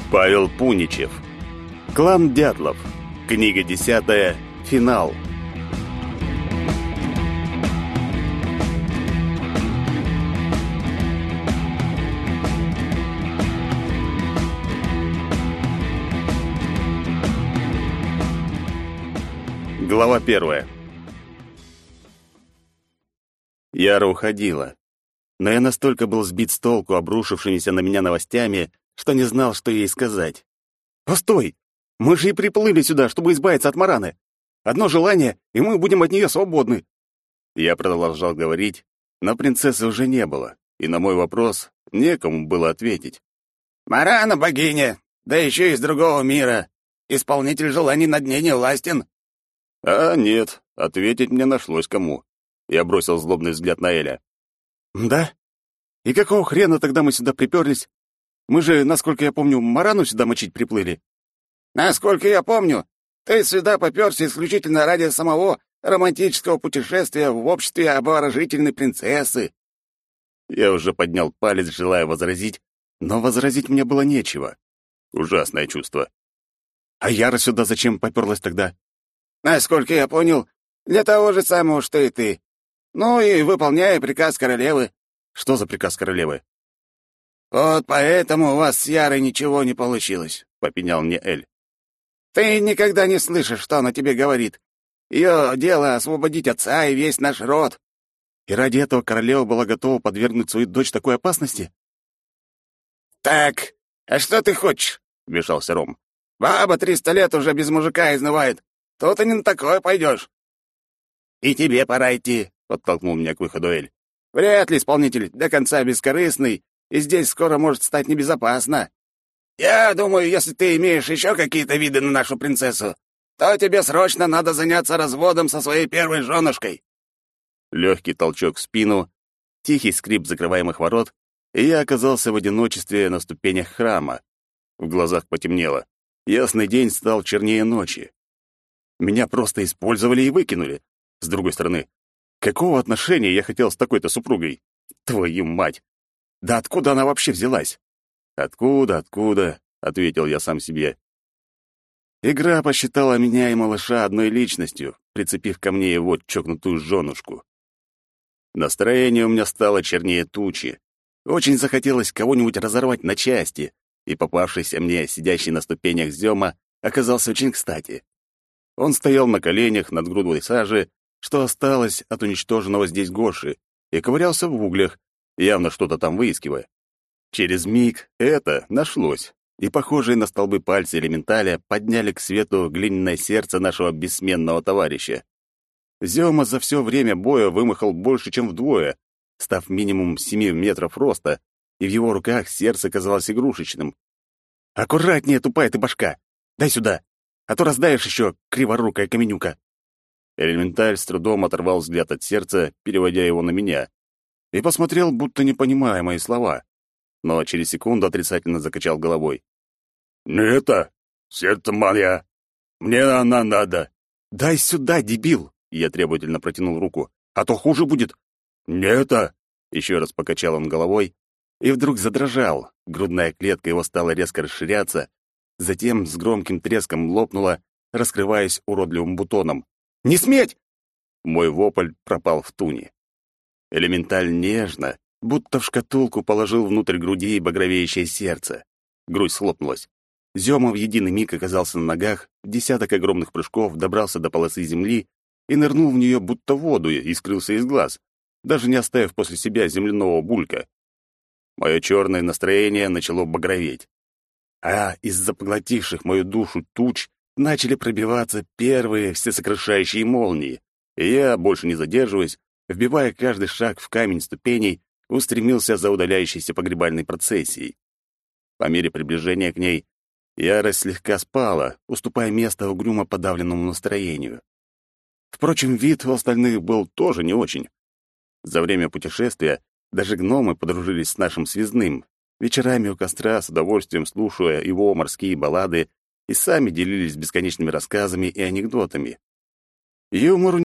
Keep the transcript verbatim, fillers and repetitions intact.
Павел Пуничев. Клан Дятлов. Книга десятая. Финал. Глава первая. Яра уходила, но я настолько был сбит с толку обрушившимися на меня новостями, что не знал, что ей сказать. «Постой! Мы же и приплыли сюда, чтобы избавиться от Мараны. Одно желание, и мы будем от нее свободны». Я продолжал говорить, но принцессы уже не было, и на мой вопрос некому было ответить. «Марана богиня, да еще из другого мира. Исполнитель желаний над ней не властен». А нет, ответить мне нашлось кому. Я бросил злобный взгляд на Эля. «Да? И какого хрена тогда мы сюда приперлись? Мы же, насколько я помню, Марану сюда мочить приплыли». «Насколько я помню, ты сюда попёрся исключительно ради самого романтического путешествия в обществе обворожительной принцессы». Я уже поднял палец, желая возразить, но возразить мне было нечего. Ужасное чувство. А Яра сюда зачем попёрлась тогда? «Насколько я понял, для того же самого, что и ты. Ну и выполняя приказ королевы». «Что за приказ королевы?» «Вот поэтому у вас с Ярой ничего не получилось», — попенял мне Эль. «Ты никогда не слышишь, что она тебе говорит. Ее дело — освободить отца и весь наш род». И ради этого королева была готова подвергнуть свою дочь такой опасности? «Так, а что ты хочешь?» — вмешался Ром. «Баба триста лет уже без мужика изнывает. Тут и не на такое пойдешь». «И тебе пора идти», — подтолкнул меня к выходу Эль. «Вряд ли исполнитель до конца бескорыстный, и здесь скоро может стать небезопасно. Я думаю, если ты имеешь еще какие-то виды на нашу принцессу, то тебе срочно надо заняться разводом со своей первой женушкой». Легкий толчок в спину, тихий скрип закрываемых ворот, и я оказался в одиночестве на ступенях храма. В глазах потемнело. Ясный день стал чернее ночи. Меня просто использовали и выкинули. С другой стороны, какого отношения я хотел с такой-то супругой? Твою мать! Да откуда она вообще взялась? Откуда, откуда? — ответил я сам себе. Игра посчитала меня и малыша одной личностью, прицепив ко мне его чокнутую женушку. Настроение у меня стало чернее тучи. Очень захотелось кого-нибудь разорвать на части, и попавшийся мне, сидящий на ступенях Зёма, оказался очень кстати. Он стоял на коленях над грудой сажи, что осталось от уничтоженного здесь Гоши, и ковырялся в углях, явно что-то там выискивая. Через миг это нашлось, и похожие на столбы пальцы элементаля подняли к свету глиняное сердце нашего бессменного товарища. Зёма за все время боя вымахал больше, чем вдвое, став минимум семи метров роста, и в его руках сердце казалось игрушечным. «Аккуратнее, тупая ты башка! Дай сюда, а то раздавишь еще, криворукая каменюка!» Элементаль с трудом оторвал взгляд от сердца, переводя его на меня, и посмотрел, будто не понимая мои слова, но через секунду отрицательно закачал головой. «Не это, сердце моя, мне она надо». «Дай сюда, дебил!» — я требовательно протянул руку. «А то хуже будет». «Не это!» — еще раз покачал он головой, и вдруг задрожал, грудная клетка его стала резко расширяться, затем с громким треском лопнула, раскрываясь уродливым бутоном. «Не сметь!» Мой вопль пропал в туне. Элементаль нежно, будто в шкатулку положил внутрь груди багровеющее сердце. Грудь схлопнулась. Зёма в единый миг оказался на ногах, десяток огромных прыжков добрался до полосы земли и нырнул в нее будто в воду и скрылся из глаз, даже не оставив после себя земляного булька. Мое черное настроение начало багроветь. А из-за поглотивших мою душу туч начали пробиваться первые всесокрушающие молнии, и я, больше не задерживаясь, вбивая каждый шаг в камень ступеней, устремился за удаляющейся погребальной процессией. По мере приближения к ней ярость слегка спала, уступая место угрюмо подавленному настроению. Впрочем, вид у остальных был тоже не очень. За время путешествия даже гномы подружились с нашим связным, вечерами у костра с удовольствием слушая его морские баллады и сами делились бесконечными рассказами и анекдотами. Юмор